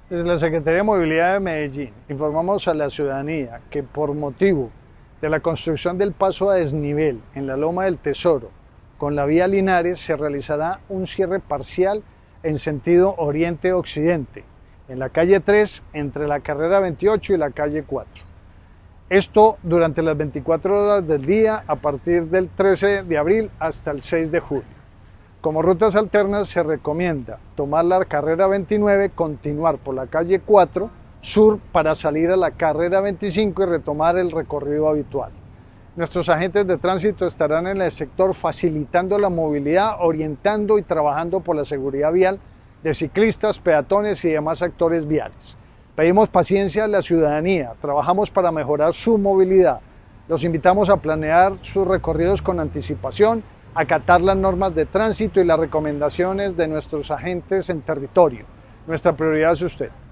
Desde la Secretaría de Movilidad de Medellín informamos a la ciudadanía que por motivo de la construcción del paso a desnivel en la Loma del Tesoro con la vía Linares se realizará un cierre parcial en sentido oriente-occidente en la calle 3 entre la carrera 28 y la calle 4. Esto durante las 24 horas del día a partir del 13 de abril hasta el 6 de julio. Como rutas alternas se recomienda tomar la carrera 29, continuar por la calle 4 sur para salir a la carrera 25 y retomar el recorrido habitual. Nuestros agentes de tránsito estarán en el sector facilitando la movilidad, orientando y trabajando por la seguridad vial de ciclistas, peatones y demás actores viales. Pedimos paciencia a la ciudadanía, trabajamos para mejorar su movilidad. Los invitamos a planear sus recorridos con anticipación, acatar las normas de tránsito y las recomendaciones de nuestros agentes en territorio. Nuestra prioridad es usted.